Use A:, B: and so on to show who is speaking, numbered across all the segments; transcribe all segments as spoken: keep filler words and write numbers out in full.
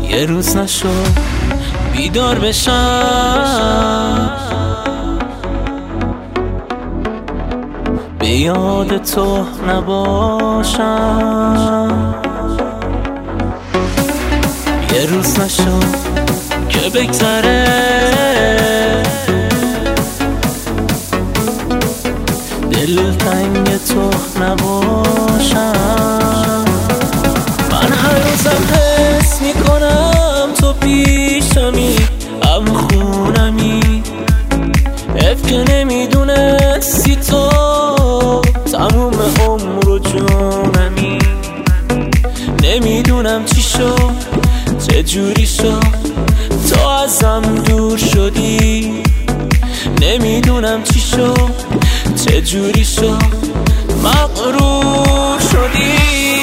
A: یه روز نشد بیدار بشم، به یاد تو نباشم. یه روز نشد که بگذره دل تنگ تو نباشم. من هر روزم حس میکنم تو پیشمی، هم خونمی، اف که نمیدونستی تو تموم عمر و جونمی. نمیدونم چی شد چجوری شد تو ازم دور شدی، نمیدونم چی شد چجوری شد مغرور شدی.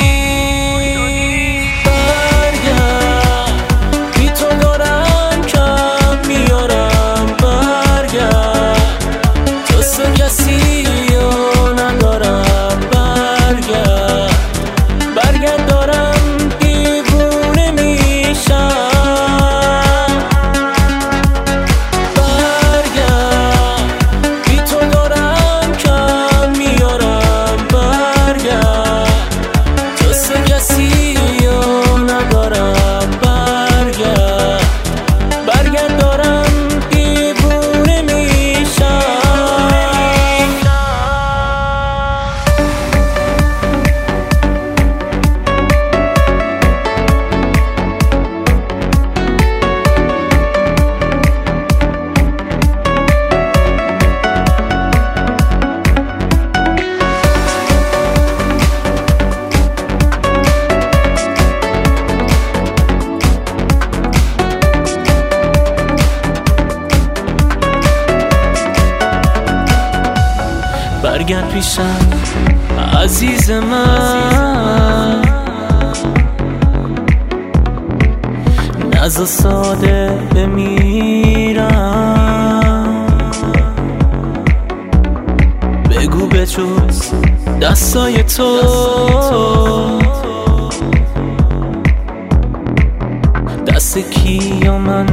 A: برگرد پیشم عزیز من، نزا ساده بمیرم. بگو به جز دستای تو دست کیا من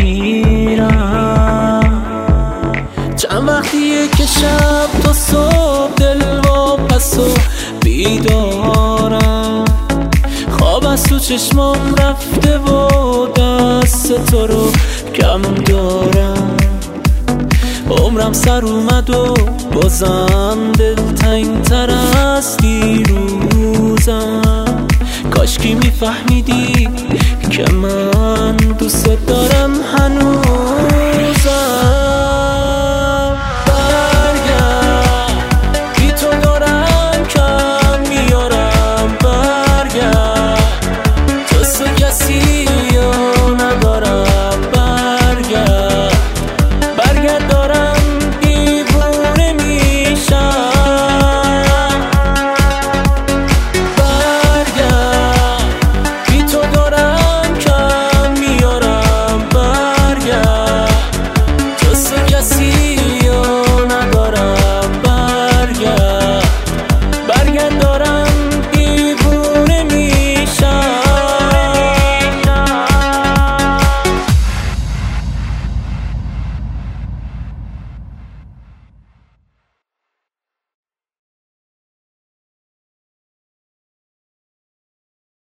A: بگیرم. چند وقتیه که شب تا صبح دل واپس و بیدارم، خواب از تو چشمام رفته و دست تو رو کم دارم. عمرم سر اومد و بازم دلتنگ تر از دیروزم. کاشکی میفهمیدی که من دوست دارم هنوزم. See